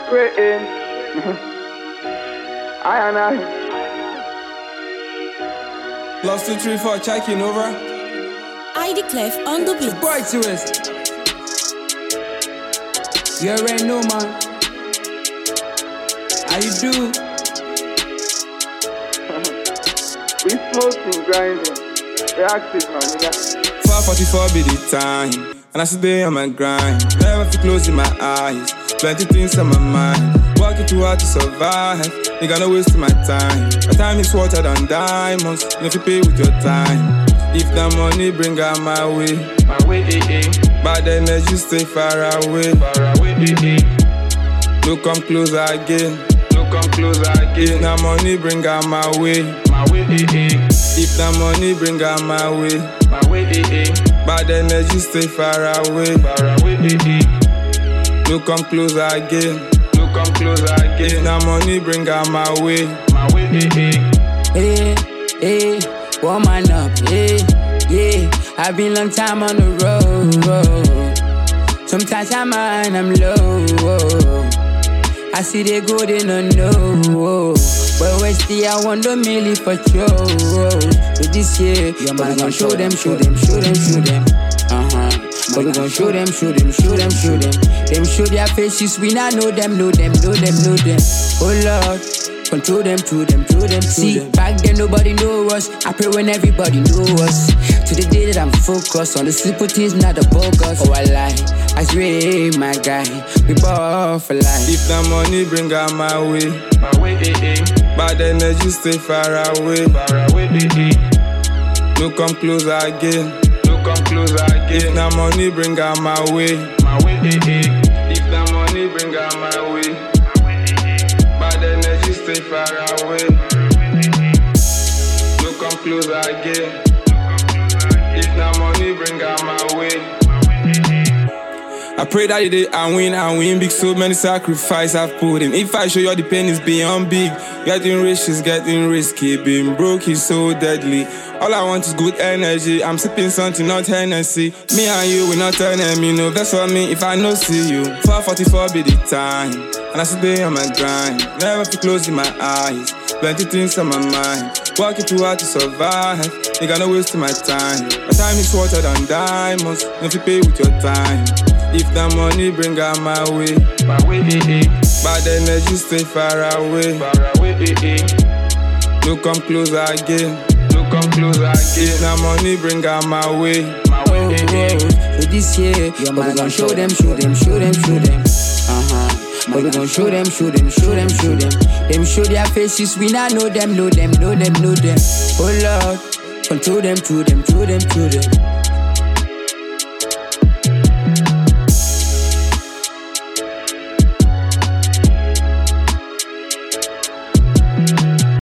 Waiting. I and I. Lost 2, 3, 4, checking over. ID Clef on the beat. Boy to us. You already know, man. How you do? We smoking, grinding. Reactive, man. Nigga. 4:44 be the time, and I still day on my grind. Never feel closing my eyes. Plenty things on my mind. Working too hard to survive. Nigga, no wasting my time. My time is water than diamonds. You have to pay with your time. If the money bring out my way, bad energy stay far away. Don't come closer again. If the money bring out my way, if the money bring out my way, bad energy stay far away. Don't come closer again. If the money bring out my way, Hey, woman up, yeah. I've been long time on the road. Sometimes I'm high and I'm low. I see they go, they don't know. But we still I want the milli for show. So this year, but we gon' show them. But we gon' show them. Them show their faces, we not know them. Oh Lord, control them, to them. See, back then nobody know us. I pray when everybody know us. To the day that I'm focused on the simple things, not the bogus. Oh I lie, I swear, my guy, we ball for life. if the money bring out my way, bad energy stay far away. No come closer again. If the money bring out my way, if the money bring out my way, bad energy stay far away. No come closer again. If the money bring out my way. I pray that day I win big. So many sacrifices I've put in. If I show you the pain is beyond big. Getting rich is getting risky. Being broke is so deadly. All I want is good energy. I'm sipping something, not Hennessy. Me and you, we not enemy. No, that's what me if I no see you. 4:44 be the time, and I still day on my grind. Never feel closing my eyes. Plenty things on my mind. Working too hard to survive. Nigga, no wasting my time. My time is water than diamonds. If you pay with your time. If the money bring out my way, bad energy stay far away. Don't come closer again. If the money bring out my way, So this year, but we gon' show them. But we gon' show them. Them show their faces, we not know them. Oh Lord, control them, to them.